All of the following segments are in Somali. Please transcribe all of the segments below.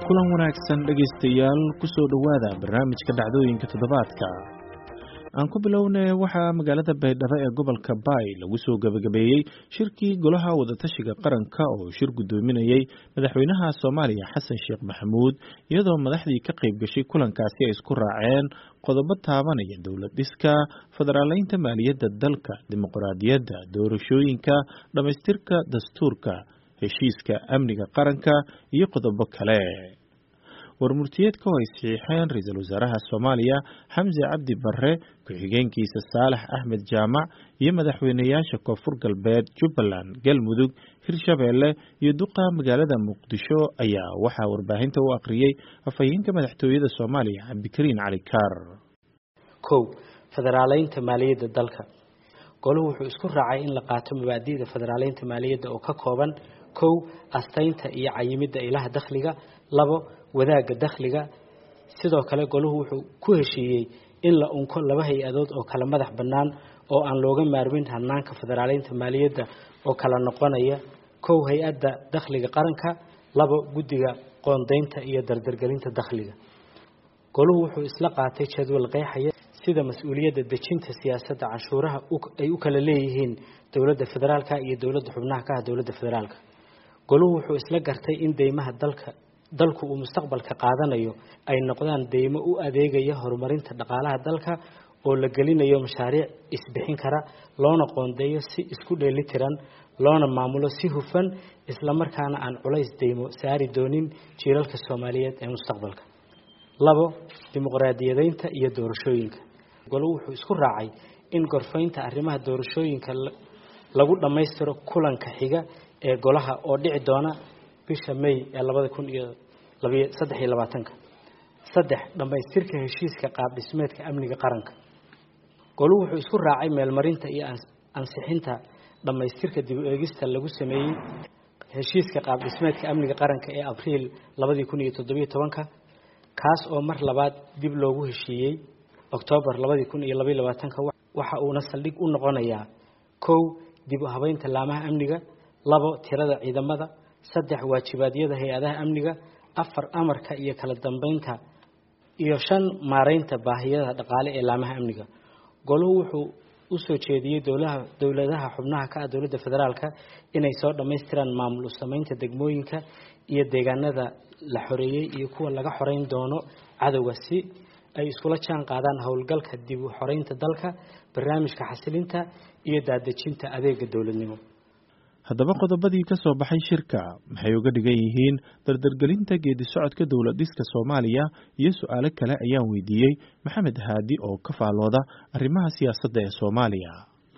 kulan wanaagsan dhageystayaal ku soo dhawaada barnaamijka dhacdooyinka toddobaadka aan ku bilownay waxaa magaalada Baydhabo ee gobolka Bay lagu soo gabagabeeyay shirkii golaha wadatashiga qaranka oo shir gudoominayay madaxweynaha Soomaaliya Xasan Sheekh Maxamuud iyadoo madaxdii ka qayb gashay kulankaasi ay isku raaceen qodobo taabanaya dawlad dhiska federaaleynta maaliyadda dalka dimuqraadiyadda doorashooyinka dhamaystirka dastuurka heshiiska amniga qaranka iyo qodobo kale warmurtiyeedka oo ay saxiixeen ra'iisul wasaaraha Soomaaliya Xamse Cabdi Barre ku-xigeenkiisa Saalax Axmed Jaamac iyo madaxweynayaasha Koonfur Galbeed Jubbaland Galmudug Hirshabeelle iyo duqa magaalada Muqdisho ayaa waxaa warbaahinta u aqriyay afhayeenka madaxtooyada Soomaaliya Cabdikariin Cali Kaar federaaleynta maaliyadda dalka goluhu wuxuu isku raacay in la qaato mabaadi'da federaaleynta maaliyadda oo ka kooban 1 astaynta iyo cayimida ilaha dakhliga 2 wadaaga dakhliga sidoo kale goluhu wuxuu ku heshiiyay in la unko laba hay-adood oo kala madax bannaan oo aan looga maarmin hanaanka federaaleynta maaliyadda oo kala noqonaya 1 hay-adda dakhliga qaranka 2 guddiga qoondeynta iyo dardargelinta dakhliga goluhu wuxuu isla qaatay jadwal qeexaya sida mas'uuliyadda dejinta siyaasadda canshuuraha ay u kala leeyihiin dawladda federaalka iyo dawladda xubnaha ka ah dawladda federaalka goluhu wuxuu isla gartay in deymaha dalku uu mustaqbalka qaadanayo ay noqdaan deymo u adeegaya horumarinta dhaqaalaha dalka oo la gelinayo mashaariic isbixin kara loona qoondeeyo si isku dheelitiran loona maamulo si hufan isla markaana aan culays deymo saari doonin jiilalka Soomaaliyeed ee mustaqbalka 2 dimuqraadiyadeynta iyo doorashooyinka goluhu wuxuu isku raacay in gorfaynta arrimaha doorashooyinka lagu dhameystiro kulanka xiga ee golaha oo dhici doona bisha May ee 2023 dhamaystirka heshiiska qaab dhismeedka amniga qaranka goluhu wuxuu isku raacay meelmarinta iyo ansixinta dhamaystirka dib u eegista lagu sameeyay heshiiska qaab dhismeedka amniga qaranka ee Abriil 2017 kaas oo mar labaad dib loogu heshiiyay Oktoobar 2022 waxa uu saldhig u noqonayaa 1 dib u habeynta laamaha amniga 2 tirada ciidamada 3 waajibaadyada hay'adaha amniga 4 amarka iyo kala dambeynta iyo 5 maareynta baahiyaha dhaqaale ee laamaha amniga goluhu wuxuu u soo jeediyay dawladaha xubnaha ka ah dawladda federaalka inay soo dhameystiraan maamul sameynta degmooyinka iyo deegaanada la xoreeyay iyo kuwa laga xoreyn doono cadawga si ay iskula jaan qaadaan howlgalka dib u xoreynta dalka barnaamijka xasilinta iyo daadejinta adeega dawladnimo haddaba qodobadii ka soo baxay shirka maxay uga dhigan yihiin dardargelinta geedi socodka dawlad dhiska Soomaaliya iyo su'aalo kale ayaan weydiiyay Maxamed Haadi oo ka faalooda arrimaha siyaasadda ee Soomaaliya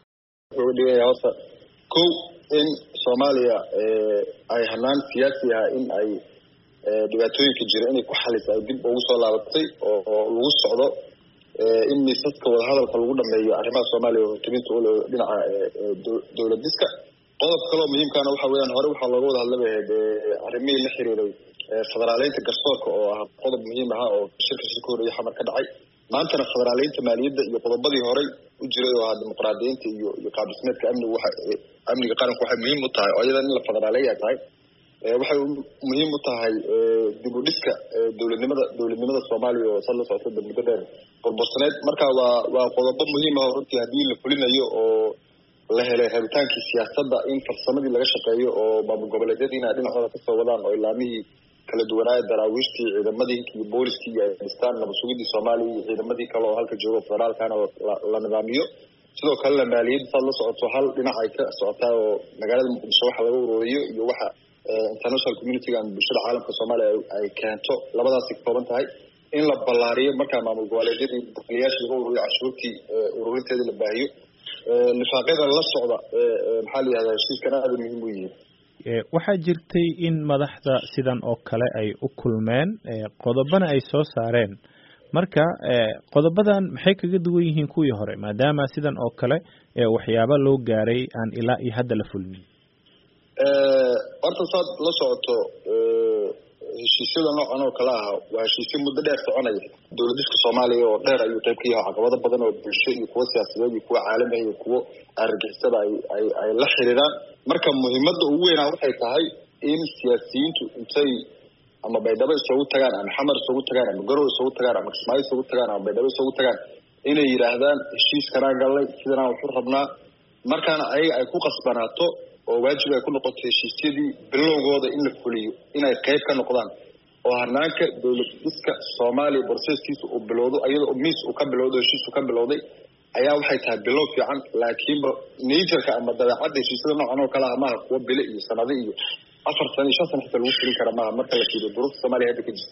in Soomaaliya ay hanaan siyaasi ah in ay dhibaatooyinka jira inay ku xaliso ay dib ugu soo laabatay oo lagu socdo in miisaska wada hadalka lagu dhameeyo arrimaha Soomaaliya oo tibinta u dhinaca dawlad dhiska qodob kale oo muhiim ah waxa weeyaan hore waxa looga wada hadlay arrimihii la xiriiray federaaleynta garsoorka oo ah qodob muhiim ah oo shirka horeeyay xamar ka dhacay maantana federaaleynta maaliyadda iyo qodobadii hore u jiray oo ah dimuqraadiyiinta iyo qaab dhismeedka amniga qaranku waxay muhiim u tahay oo iyada in la federaaleeyo tahay waxay muhiim u tahay dib u dhiska dawladnimada Soomaaliya oo sal socota muddo dheer burbursaneed marka waa qodobo muhiim ah runtii haddii la fulinayo oo la helay rabitaankii siyaasadda in farsamadii laga shaqeeyo oo maamul goboleedyadiina dhinacooda ka soo wadaan oo ilaamihii kala duwanaa daraawiishtii ciidamadii iyo booliskii ay haystaan nabad sugidii Soomaaliya iyo ciidamadii kale oo halka jooga federaalkana oo la nidaamiyo sidoo kale maaliyadda sal socoto hal dhinac ay ka socotaa oo magaalada Muqdisho waxa laga ururiyo iyo waxa international community and bulshada caalamka Soomaaliya ay keento labadaas ka kooban tahay in la ballaariyo marka maamul goboleedyadii dakhliyaasha laga ururiyo cashuurtii ururinteeda la baahiyo nifaaqyada la socda maxaa la yiraahdaa heshiiskan aad muhiim u yihiin waxaa jirtay in madaxda sidan oo kale ay u kulmeen qodobana ay soo saareen marka qodobadan maxay kaga duwan yihiin kuwii hore maadaama sidan oo kale waxyaabo loo gaaray aan ilaa iyo hadda la fulmin horta saad la socoto heshiisyada noocan oo kale ah waa heshiisyo muddo dheer soconaya dawlad dhiska Soomaaliya oo dheer ayuu qayb ka yahay caqabado badan oo bulsho iyo kuwa siyaasadeed iyo kuwa caalami ah iyo kuwa argagixisada ay la xiriiraan marka muhiimadda ugu weyn waxay tahay in siyaasiyiintu intay ama baydhabo isugu tagaan ama xamar isugu tagaan ama garow isugu tagaan ama kismaayo isugu tagaan ama baydhabo isugu tagaan inay yidhaahdaan heshiiskanaa gallay sidanaa wuxuu rabnaa markaana ayaga ay ku qasbanaato oo waajib ay ku noqoto heshiisyadii bilowgooda in la fuliyo inay qayb ka noqdaan oo hanaanka dowlad dhiska Soomaaliya processkiisa uu bilowdo ayadoo miis uu ka bilowdo heshiisku ka bilowday ayaa waxay tahay bilow fiican laakiin nature-ka ama dabeecadda heshiisyada noocan oo kale ah maaha kuwa bile iyo sanado iyo 4 sano iyo 5 sano xitaa lagu fulin kara maaha marka la fiiriyo duruufta Soomaaliya hadda ka jirta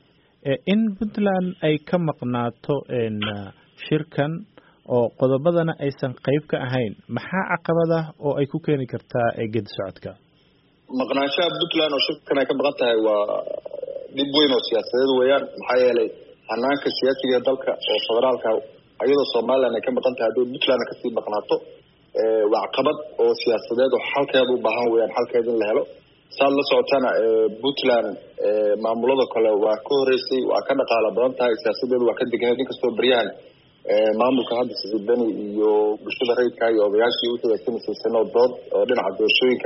in Puntland ay ka maqnaato shirkan oo qodobadana aysan qayb ka ahayn maxaa caqabada oo ay ku keeni kartaa geedi socodka maqnaanshaha Puntland oo shirkan ay ka maqan tahay waa dib weyn oo siyaasadeed weeyaan maxaa yeelay hanaanka siyaasiga dalka oo federaalka ayadoo Soomaaliland ay ka maqan tahay hadii Puntland ka sii maqnaato waa caqabad oo siyaasadeed oo halkeeda u baahan weeyaan halkeeda in la helo saad la socotana Puntland maamulada kale waa ka horeysay waa ka dhaqaale badan tahay siyaasadeedu waa ka deganeed inkastoo baryahan maamulka hadda sidani iyo bulshada rayidka iyo odayaashii u tagaysan sanad dood oo dhinaca doorashooyinka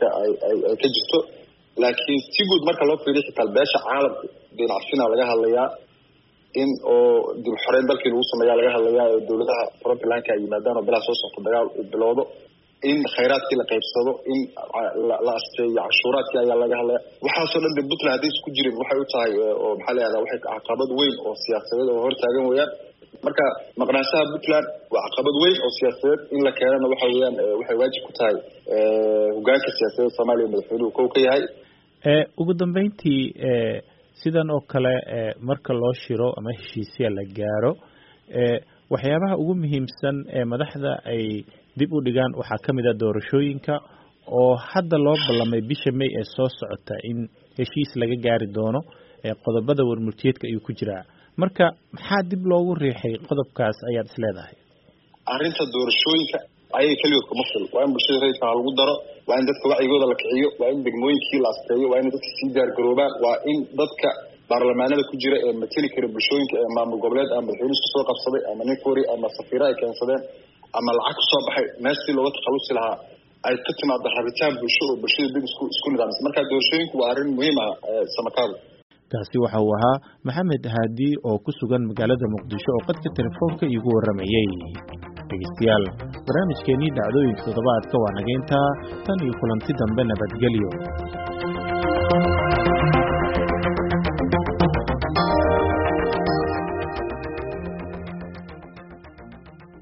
ay ka jirto laakiin si guud marka loo fiiriyo xitaa beesha caalamka dhinacfina laga hadlayaa in oo dib xoreyn dalkii lagu sameeyaa laga hadlayaa oo dowladaha Puntland ay yimaadaan oo bilaa soo socdo dagaal u bilowdo in khayraadkii la qaybsado in la asteeyo cashuuraadkii ayaa laga hadlayaa waxaasoo dhan dib Puntland hadii isku jirin waxay u tahay oo maxaa la yiraahdaa waxay caqabad weyn oo siyaasadeed oo hortaagan weeyaan marka maqnaanshaha Puntland waa caqabad weyn oo siyaasadeed in la keenana waxa weeyaan waxay waajib ku tahay hoggaanka siyaasadeed Soomaaliya madaxweynuhu ka yahay ugu dambeyntii sidan oo kale marka loo shiro ama heshiisyo la gaaro waxyaabaha ugu muhiimsan ee madaxda ay dib u dhigaan waxaa kamid ah doorashooyinka oo hadda loo ballamay bisha May ee soo socota in heshiis laga gaari doono qodobada warmurtiyeedka ayuu ku jiraa marka maxaa dib loogu riixay qodobkaas ayaad isleedahay arrinta doorashooyinka ayay kaliya kuma fil waa in bulshada rayidka lagu daro waa in dadka wacyigooda la kiciyo waa in degmooyinkii la asteeyo waa in dadka sii diyaar garoobaan waa in dadka baarlamaanada ku jira ee matali kara bulshooyinka ee maamul goboleed ama madaxweynuhu soo qabsaday ama nin kori ama safiira ay keensadeen ama lacag ku soo baxay meeshii looga takhalusi lahaa ay ka timaado rabitaan bulsho oo bulshada dib isku nidaamsan marka doorashooyinku waa arrin muhiim ah samakaadu kaasi waxa uu ahaa Maxamed Haadi oo ku sugan magaalada Muqdisho oo qadka telefoonka igu waramayay dhageystayaal barnaamijkeeni dhacdooyinka toddobaadka waa nageynta tan iyo kulanti dambe nabadgelyo